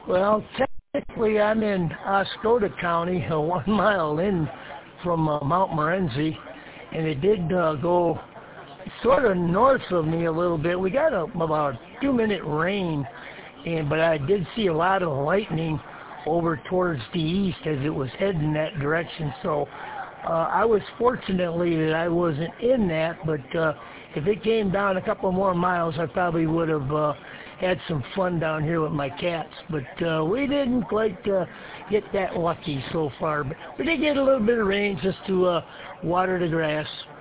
Well, technically I'm in Oscoda County, 1 mile in from Mount Morenzi, and it did go sort of north of me a little bit. We got about a 2-minute rain, but I did see a lot of lightning over towards the east as it was heading that direction. So I was fortunately that I wasn't in that, but if it came down a couple more miles, I probably would have had some fun down here with my cats. But we didn't quite get that lucky so far. But we did get a little bit of rain just to water the grass.